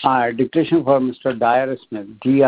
Dictation for Mr. Dyer Smith,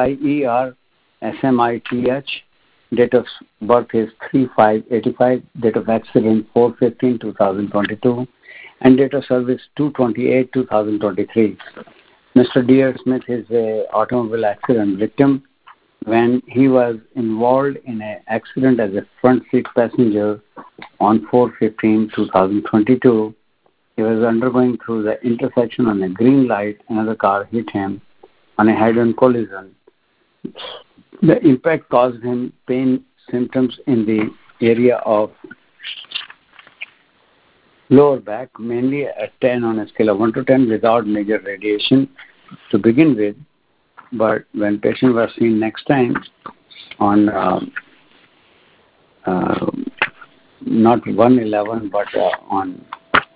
DIER SMITH. Date of birth is 3/5/85. Date of accident 4/15/2022, and date of service 2/28/2023. Mr. Dyer Smith is an automobile accident victim. When he was involved in an accident as a front seat passenger on 4/15/2022, he was undergoing through the intersection on a green light. Another car hit him on a head-on collision. The impact caused him pain symptoms in the area of lower back, mainly at 10 on a scale of 1 to 10, without major radiation to begin with. But when patient was seen next time on not 111, but on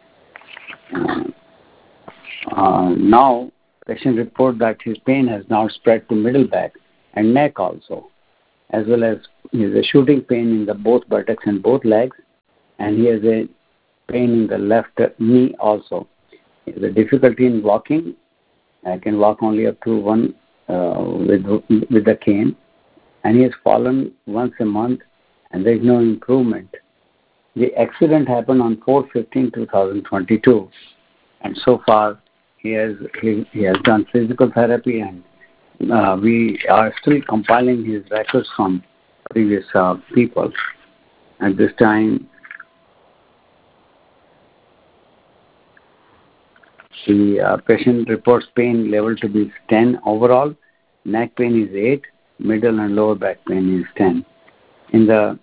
now, patient report that his pain has now spread to middle back and neck also, as well as he has a shooting pain in the both buttocks and both legs, and he has a pain in the left knee also. He has a difficulty in walking. I can walk only up to one with the cane, and he has fallen once a month, and there is no improvement. The accident happened on 4/15/2022, and so far he has done physical therapy, and we are still compiling his records from previous people. At this time, the patient reports pain level to be 10 overall, neck pain is 8, middle and lower back pain is 10. In the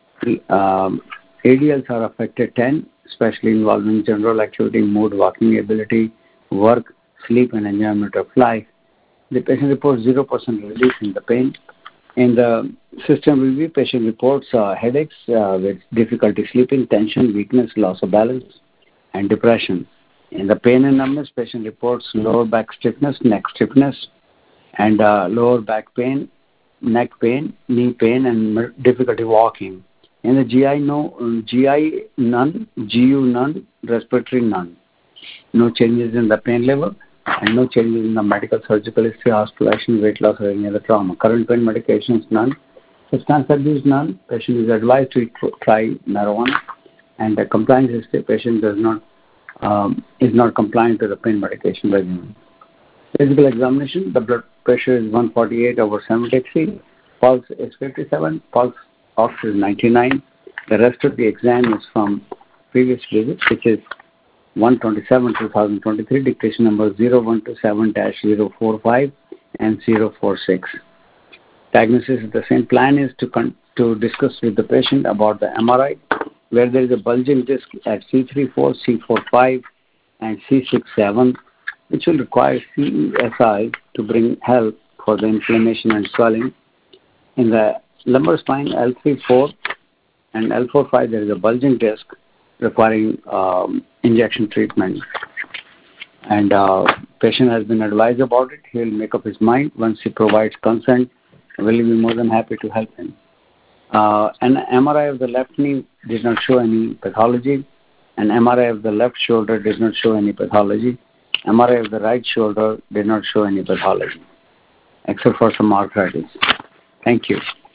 ADLs are affected 10, especially involving general activity, mood, walking ability, work, sleep, and enjoyment of life. The patient reports 0% relief in the pain. In the system review, patient reports headaches with difficulty sleeping, tension, weakness, loss of balance, and depression. In the pain and numbness, patient reports lower back stiffness, neck stiffness, and lower back pain, neck pain, knee pain, and difficulty walking. In the GI, GI none, GU none, respiratory none. No changes in the pain level, and no changes in the medical, surgical history, hospitalization, weight loss, or any other trauma. Current pain medications none. Substance abuse none. Patient is advised to try marijuana, and the compliance history, patient is not compliant to the pain medication regimen. Physical examination, the blood pressure is 148/73, pulse is 57, pulse ox is 99. The rest of the exam is from previous visit, which is 1/27/2023, dictation number 0127-045 and 046. Diagnosis is the same. Plan is to discuss with the patient about the MRI, where there is a bulging disc at C34, C45, and C67, which will require CESI to bring help for the inflammation and swelling. In the lumbar spine, L34 and L45, there is a bulging disc requiring injection treatment. And patient has been advised about it. He will make up his mind. Once he provides consent, we'll be more than happy to help him. An MRI of the left knee did not show any pathology. An MRI of the left shoulder did not show any pathology. MRI of the right shoulder did not show any pathology, except for some arthritis. Thank you.